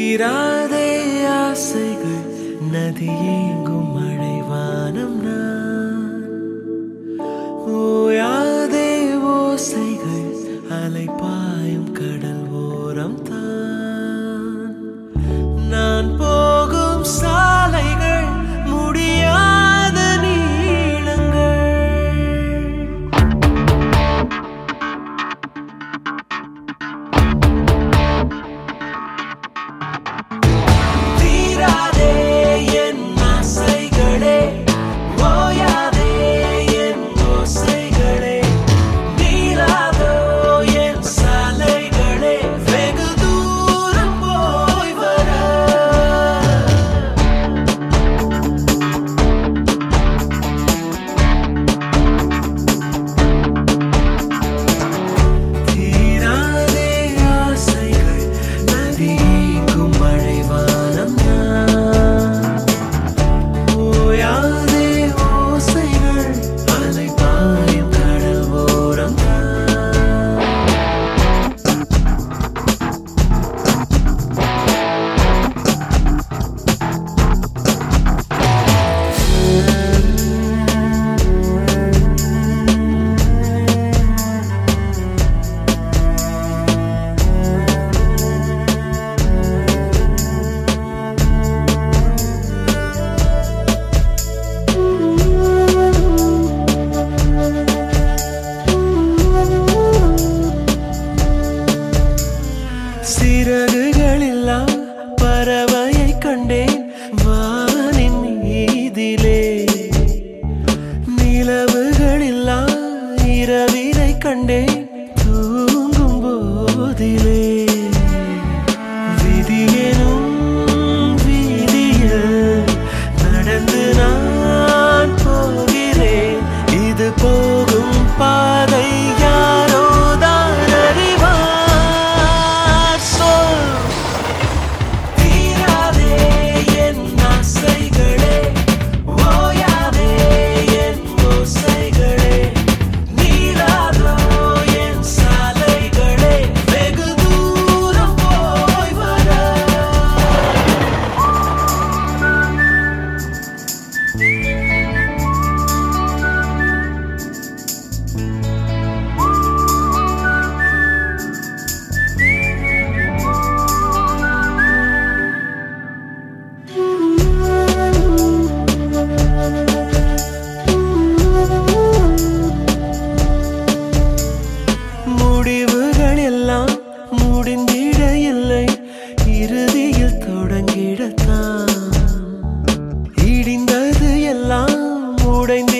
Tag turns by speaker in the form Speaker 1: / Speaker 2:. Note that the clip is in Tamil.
Speaker 1: தீராதே ஆசைகள் நதியேங்கும் மழைவானம் நான் ஓயாதே ஓசைகள் அலைபாயும் கடல் ஓரம் தான் நான் போகும் சாலைகள் முடியாத நீளங்கள் தீராதே என் ஆசைகளே ஓயாதே என் ஓசைகளே நீளாதோ என் சாலைகளே வெகு தூரம் போய் வர தீராதே ஆசைகள் நதியேங்கும் மழைவானம் நான் ஓயாதே ஓசைகள் அலைபாயும் கடல் ஓரம் தான் சிறகுகளில்லா பறவையை கண்டேன் வானின் மீதிலே நிலவுகளில்லா இரவினை கண்டேன் தூங்கும் போதிலே விதியெனும் வீதியில் நடந்து நான் போகிறேன் இது போகும் பாதை யாரோ தான் அறிவார் சொல் தீராதே என் ஆசைகளே ஓயாதே என் ஓசைகளே நீளாதோ என் சாலைகளே வெகு தூரம் போய் வர முடிவுகள் எல்லாம் முடிந்திட இல்லை இறுதியில் தொடங்கிடத்தான் இடிந்தது எல்லாம் உடைந்து